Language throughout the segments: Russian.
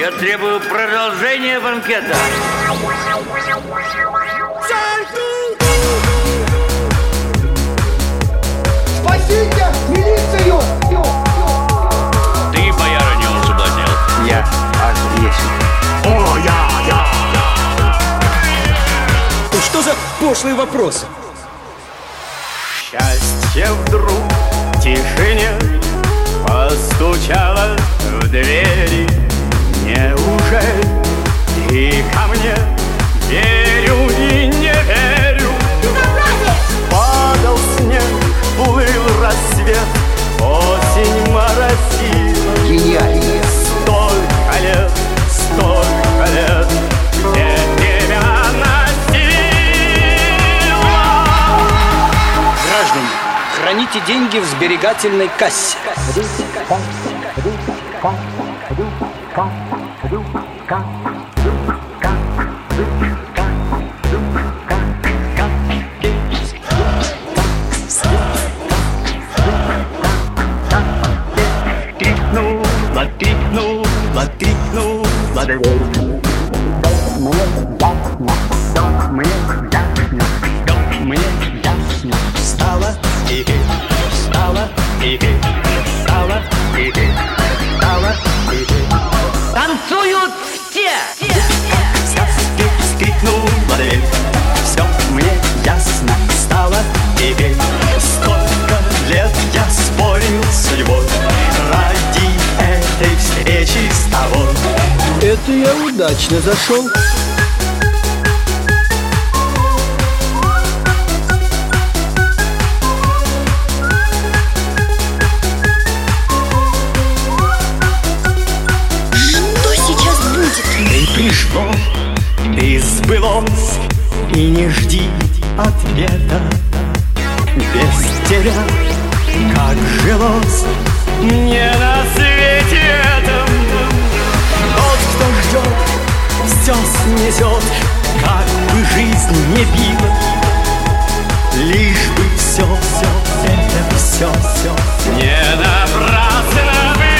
Я требую продолжения банкета. Спасите! Милицию! Ты, бояра, не он соблазнял. Я аж есть. О, я. Ну что за пошлые вопросы? Счастье вдруг в тишине постучало в двери. Неужели ты ко мне? Верю и не верю. Падал снег, плыл рассвет, осень моросила. Гениально. Столько лет, где тебя носила. Граждане, храните деньги в сберегательной кассе. Крикнула дверь. Мне ясно, стало и стало и стало и стало и. Танцуют все! Сказки вскрикнула дверь. Все мне ясно стало и сколько лет я спорил с судьбой ради этой встречи с тобой. Это я удачно зашел. Что сейчас будет? Ты пришло, ты сбылось, и не жди ответа. Без тебя, как жилось мне на свете этом. Тот, кто ждет, все снесет, как бы жизнь не била. Лишь бы все не напрасно было.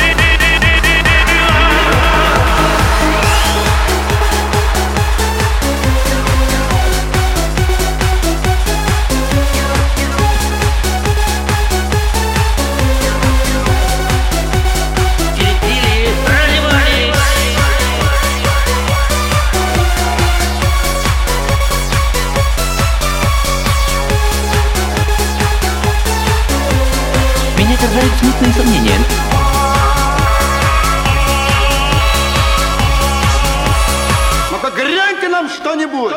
Меня терзают смутные сомнения. Ну-ка, гляньте нам что-нибудь.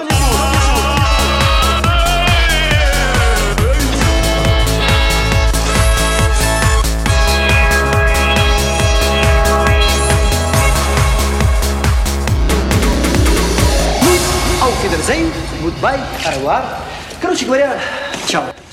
Auf Wiedersehen, goodbye, au revoir. Короче говоря, чао.